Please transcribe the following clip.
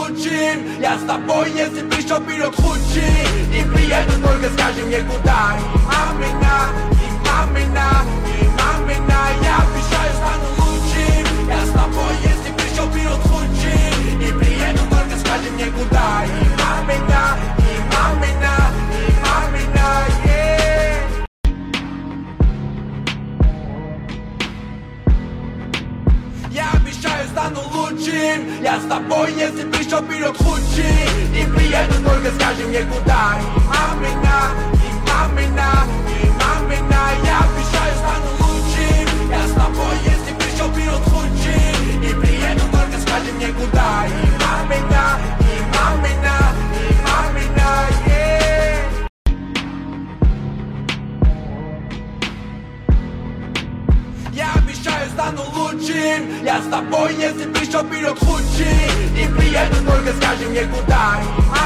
odlučim. Ja s тобой, если пришел вперед худший. И приеду, только скажи мне куда. И мамина, и мамина, и мамина. Я обещаю, стану лучшим. Я с тобой, если пришел вперед худший. И приеду, только скажи мне куда. И мамина, и мамина, и мамина, yeah. Я обещаю, стану лучшим. Я с тобой, если пришел вперед худший. И приеду, только скажи мне куда. И мамина, и мамина, и мамина. Я обещаю, стану лучшим. Я с тобой, если пришел вперед худший. И приеду, только скажи мне куда. И мамина, и мамина, и мамина, yeah. Я обещаю, стану лучшим. Я с тобой, если пришел вперед худший. И приеду, только скажи мне куда. И